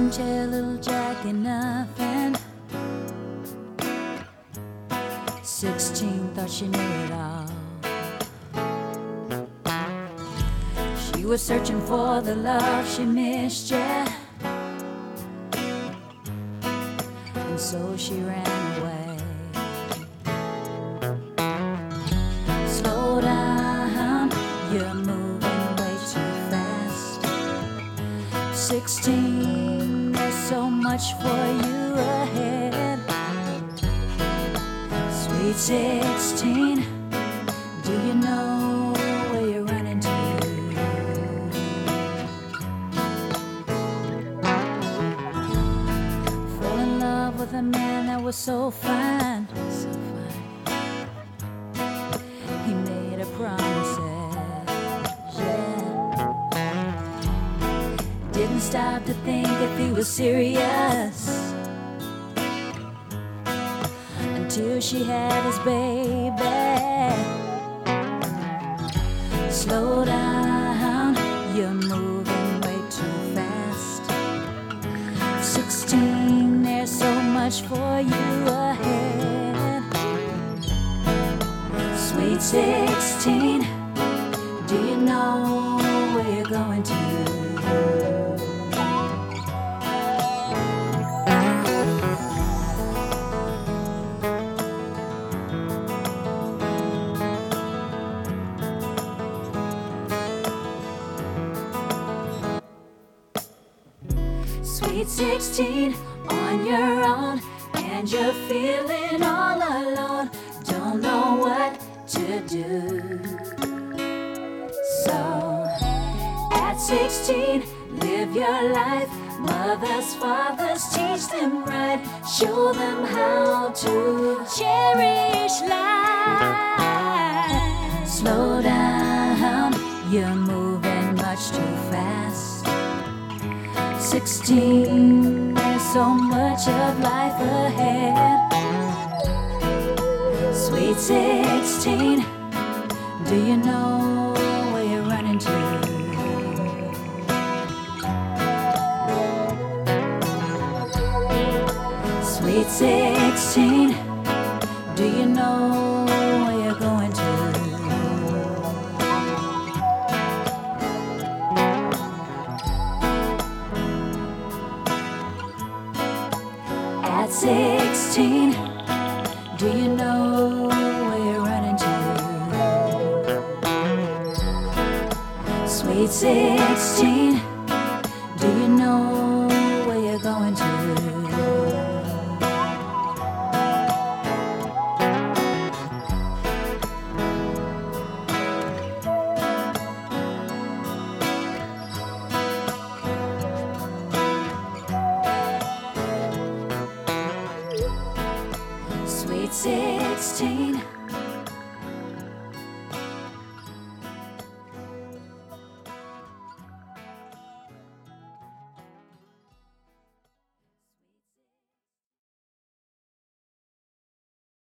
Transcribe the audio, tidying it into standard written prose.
Couldn't tell little Jackie nothing. 16 thought she knew it all. She was searching for the love she missed, yeah. And so she ran away. Slow down, you're moving way too fast. 16, there's so much for you ahead. Sweet 16, do you know where you're running to? Fall in love with a man that was so fine, so fine. He made her promises, yeah. Didn't stop to think if he was serious until she had his baby. Slow down, you're moving way too fast. 16, there's so much for you ahead. Sweet 16, do you know where you're going to? Sweet 16, on your own, and you're feeling all alone. Don't know what to do. So, at 16, live your life. Mothers, fathers, teach them right. Show them how to cherish life. Slow down, you're moving much too fast. 16, there's so much of life ahead. Sweet 16, do you know where you're running to? Sweet 16, do you know where you're going to? At 16, do you know where you're running to? Sweet 16, do you know where you're going to? Sweet 16.